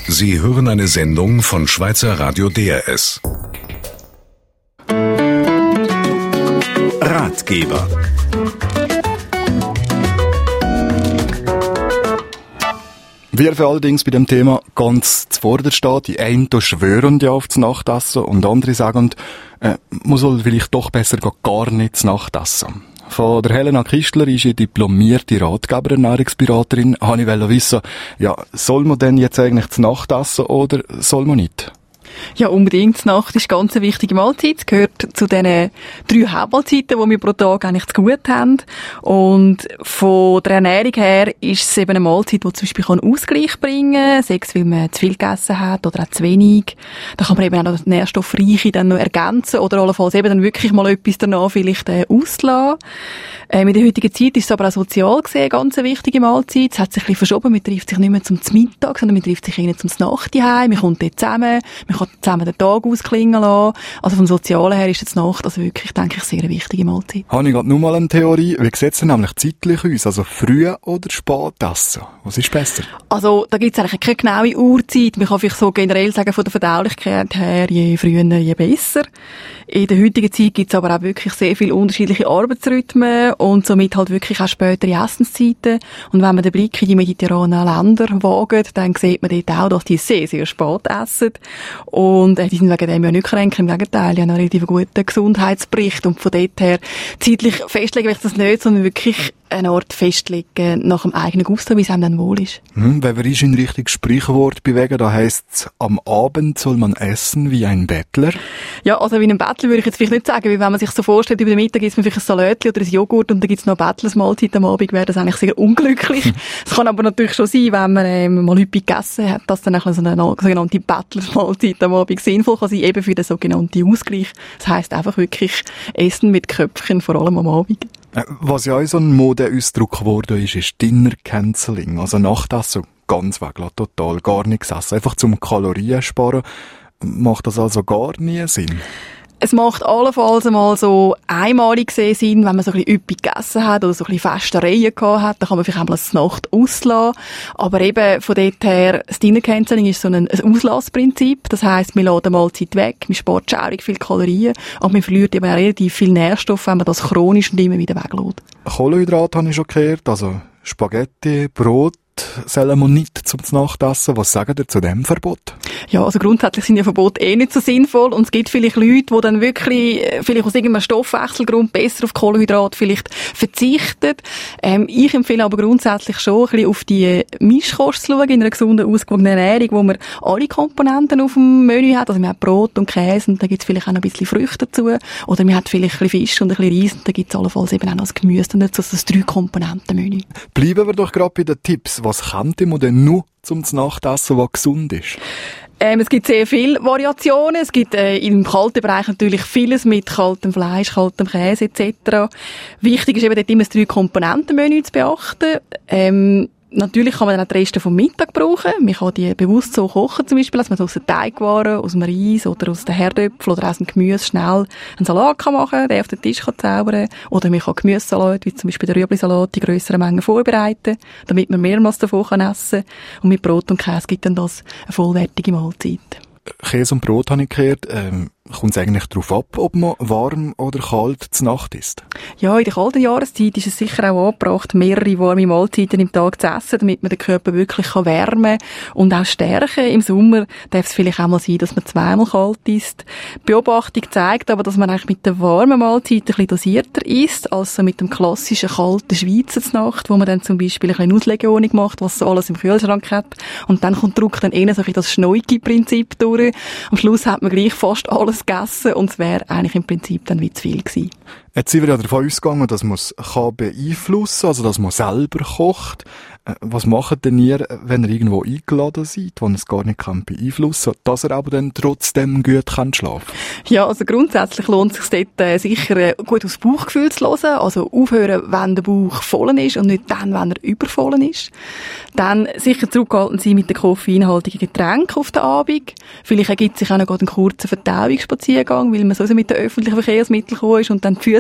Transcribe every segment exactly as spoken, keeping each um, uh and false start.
Sie hören eine Sendung von Schweizer Radio D R S. Ratgeber. Wir allerdings bei dem Thema ganz zuvorderst stehen. Die einen schwören ja auf das Nachtessen und andere sagen, äh, man soll vielleicht doch besser gar nicht zu Nacht essen. Von der Helena Kistler ist eine diplomierte Ratgeber-Ernährungsberaterin. Habe ich wissen, ja, soll man denn jetzt eigentlich zu Nacht essen oder soll man nicht? Ja, unbedingt. Die Nacht ist ganz eine wichtige Mahlzeit. Es gehört zu den drei Hauptmahlzeiten, die wir pro Tag eigentlich zu gut haben. Und von der Ernährung her ist es eben eine Mahlzeit, die zum Beispiel einen Ausgleich bringen kann, sei es, weil man zu viel gegessen hat oder auch zu wenig. Da kann man eben auch noch das Nährstoffreiche dann noch ergänzen oder allenfalls eben dann wirklich mal etwas danach vielleicht äh, auslassen. Ähm, in der heutigen Zeit ist es aber auch sozial gesehen ganz eine wichtige Mahlzeit. Es hat sich ein bisschen verschoben. Man trifft sich nicht mehr zum Mittag, sondern man trifft sich eher zum Nacht heim. Man kommt dort zusammen. Man kann zusammen den Tag ausklingen lassen. Also vom Sozialen her ist jetzt Nacht also wirklich, denke ich, sehr eine wichtige Mahlzeit. Habe ich gerade nur mal eine Theorie. Wie sieht es denn nämlich zeitlich aus? Also früh oder spät essen? Was ist besser? Also da gibt es eigentlich keine genaue Uhrzeit. Man kann vielleicht so generell sagen, von der Verdaulichkeit her, je früher, je besser. In der heutigen Zeit gibt es aber auch wirklich sehr viele unterschiedliche Arbeitsrhythmen und somit halt wirklich auch spätere Essenszeiten. Und wenn man den Blick in die mediterranen Länder wagt, dann sieht man dort auch, dass die sehr, sehr spät essen. Und äh, die sind wegen dem ja nicht kränker, im Gegenteil, die haben einen relativ guten Gesundheitsbericht. Und von dort her zeitlich festlegen will ich das nicht, sondern wirklich eine Art festlegen nach dem eigenen Gusto, wie es einem dann wohl ist. Hm, wenn wir uns in Richtung Sprichwort bewegen, da heisst es, am Abend soll man essen wie ein Bettler. Ja, also wie ein Bettler würde ich jetzt vielleicht nicht sagen, weil wenn man sich so vorstellt, über den Mittag isst man vielleicht ein Salatchen oder ein Joghurt und dann gibt es noch eine Bettlersmahlzeit am Abend, wäre das eigentlich sehr unglücklich. Es kann aber natürlich schon sein, wenn man ähm, mal häufig gegessen hat, dass dann so eine sogenannte Bettlersmahlzeit am Abend sinnvoll kann sein, eben für den sogenannten Ausgleich. Das heisst einfach wirklich Essen mit Köpfchen, vor allem am Abend. Was ja auch so ein Modeausdruck geworden ist, ist Dinner Cancelling. Also Nachtessen ganz weglassen, total gar nichts essen. Einfach zum Kalorien sparen. Macht das also gar nie Sinn? Es macht allenfalls einmal so einmalig Sinn, wenn man so ein bisschen üppig gegessen hat oder so ein bisschen Festereien gehabt hat, dann kann man vielleicht einmal eine Nacht auslassen. Aber eben von dort her, das Dinner Cancelling ist so ein, ein Auslassprinzip. Das heisst, man lässt eine Mahlzeit weg, man spart schaurig viele Kalorien, aber man verliert eben auch relativ viel Nährstoffe, wenn man das chronisch und immer wieder weglässt. Kohlenhydrate habe ich schon gehört, also Spaghetti, Brot, sollen wir nicht zum Nachtessen. Was sagen ihr zu dem Verbot? Ja, also grundsätzlich sind ja Verbote eh nicht so sinnvoll und es gibt vielleicht Leute, die dann wirklich vielleicht aus irgendeinem Stoffwechselgrund besser auf Kohlenhydrate vielleicht verzichten. Ähm, ich empfehle aber grundsätzlich schon ein bisschen auf die Mischkost zu schauen, in einer gesunden, ausgewogenen Ernährung, wo man alle Komponenten auf dem Menü hat. Also man hat Brot und Käse und da gibt es vielleicht auch noch ein bisschen Früchte dazu. Oder man hat vielleicht ein bisschen Fisch und ein bisschen Reis und da gibt es allenfalls eben auch noch das Gemüse dazu, also das Drei-Komponenten-Menü. Bleiben wir doch gerade bei den Tipps. Was könnte man denn nur zum Nachtessen, was gesund ist? Ähm, es gibt sehr viele Variationen. Es gibt äh, im kalten Bereich natürlich vieles mit kaltem Fleisch, kaltem Käse et cetera. Wichtig ist eben dort immer das Drei-Komponenten-Menü zu beachten. Ähm, Natürlich kann man dann auch die Reste vom Mittag brauchen. Man kann die bewusst so kochen, zum Beispiel, dass man aus den Teigwaren, aus dem Reis oder aus den Herdöpfeln oder aus dem Gemüse schnell einen Salat kann machen kann, den auf den Tisch kann zaubern. Oder man kann Gemüsesalat, wie zum Beispiel den Rüebli-Salat, in grösseren Mengen vorbereiten, damit man mehrmals davon kann essen kann. Und mit Brot und Käse gibt dann das eine vollwertige Mahlzeit. Käse und Brot habe ich gehört. Ähm, kommt es eigentlich darauf ab, ob man warm oder kalt zur Nacht isst? Ja, in der kalten Jahreszeit ist es sicher auch angebracht, mehrere warme Mahlzeiten im Tag zu essen, damit man den Körper wirklich wärmen kann und auch stärken. Im Sommer darf es vielleicht auch mal sein, dass man zweimal kalt isst. Die Beobachtung zeigt aber, dass man eigentlich mit der warmen Mahlzeit ein bisschen dosierter isst, als so mit dem klassischen kalten Schweizer zur Nacht, wo man dann zum Beispiel ein bisschen Auslegehonig macht, was so alles im Kühlschrank hat. Und dann kommt Druck dann eher so ein bisschen das Schneuki-Prinzip durch. Am Schluss hat man gleich fast alles gegessen und es wäre eigentlich im Prinzip dann wie zu viel gewesen. Jetzt sind wir ja davon ausgegangen, dass man es beeinflussen kann, also dass man selber kocht. Was macht denn ihr, wenn ihr irgendwo eingeladen seid, wo ihr es gar nicht kann beeinflussen kann, dass ihr aber dann trotzdem gut schlafen könnt? Ja, also grundsätzlich lohnt es sich dort äh, sicher äh, gut aufs Bauchgefühl zu hören. Also aufhören, wenn der Bauch voll ist und nicht dann, wenn er übervoll ist. Dann sicher zurückhaltend sein mit den koffeinhaltigen Getränken auf den Abend. Vielleicht ergibt sich auch noch einen kurzen Verdauungsspaziergang, weil man so mit den öffentlichen Verkehrsmitteln gekommen ist und dann die Füße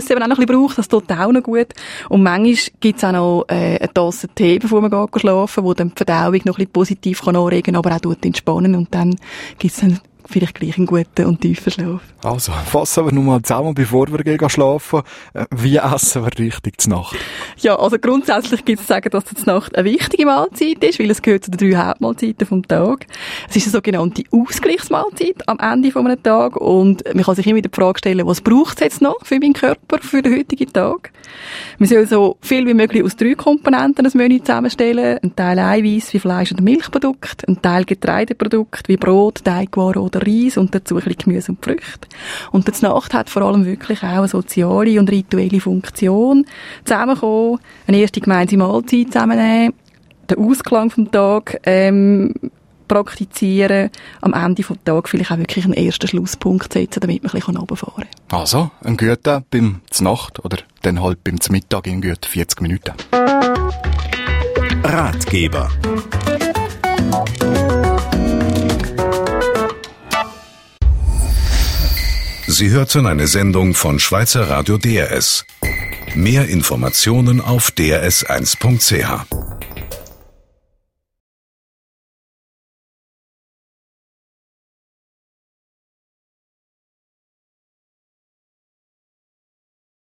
es eben auch noch ein bisschen braucht, das tut auch noch gut. Und manchmal gibt es auch noch äh, eine Tasse Tee, bevor man geht schlafen, wo dann die Verdauung noch ein bisschen positiv kann anregen kann, aber auch tut entspannen. Und dann gibt es dann vielleicht gleich einen guten und tiefen Schlaf. Also, fassen wir nun mal zusammen, bevor wir gehen schlafen. Wie essen wir richtig zur Nacht? Ja, also grundsätzlich gibt es zu sagen, dass die Nacht eine wichtige Mahlzeit ist, weil es gehört zu den drei Hauptmahlzeiten vom Tag. Es ist eine sogenannte Ausgleichsmahlzeit am Ende von einem Tag und man kann sich immer wieder die Frage stellen, was braucht es jetzt noch für meinen Körper, für den heutigen Tag? Wir sollen so viel wie möglich aus drei Komponenten ein Menü zusammenstellen. Ein Teil Eiweiß wie Fleisch oder Milchprodukt, ein Teil Getreideprodukt wie Brot, Teigwaren oder Reis und dazu ein bisschen Gemüse und Früchte. Und die Nacht hat vor allem wirklich auch eine soziale und rituelle Funktion. Zusammenkommen, eine erste gemeinsame Mahlzeit zusammennehmen, den Ausklang vom Tag ähm, praktizieren, am Ende vom Tag vielleicht auch wirklich einen ersten Schlusspunkt setzen, damit man ein bisschen runterfahren kann. Also, ein guter beim Znacht oder dann halt beim Mittag in gut vierzig Minuten. Ratgeber. Sie hörten eine Sendung von Schweizer Radio D R S. Mehr Informationen auf d r s eins punkt c h.